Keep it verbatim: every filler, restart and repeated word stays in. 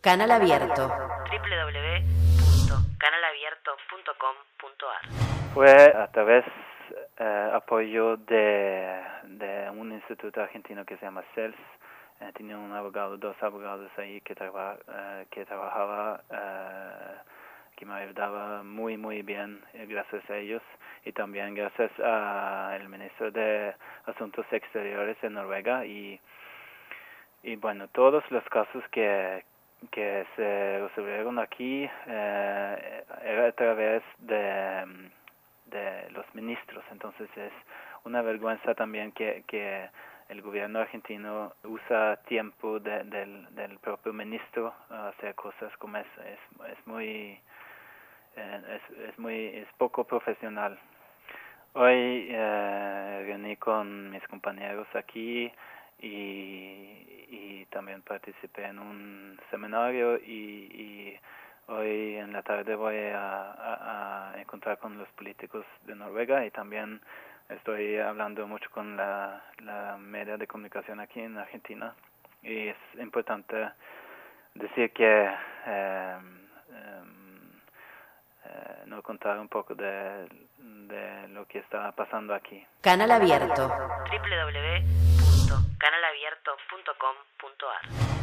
Canal Abierto. doble u doble u doble u punto canal abierto punto com punto a r. Fue a través eh, apoyo de, de un instituto argentino que se llama C E L S. Eh, tenía un abogado, dos abogados ahí que, traba, eh, que trabajaba, eh, que me ayudaba muy, muy bien, eh, gracias a ellos. Y también gracias al ministro de Asuntos Exteriores de Noruega. Y, y bueno, todos los casos que, que se resolvieron aquí eh, era a través de, de los ministros. Entonces es una vergüenza también que, que el gobierno argentino usa tiempo de, del, del propio ministro a hacer cosas como es, es, es muy eh, es, es muy es poco profesional. Hoy eh, reuní con mis compañeros aquí y, y también participé en un seminario y, y hoy en la tarde voy a, a, a encontrar con los políticos de Noruega y también estoy hablando mucho con la, la media de comunicación aquí en Argentina y es importante decir que eh, eh, eh, no contar un poco de, de lo que está pasando aquí. Canal Abierto. doble u doble u doble u punto canal abierto punto com punto a r.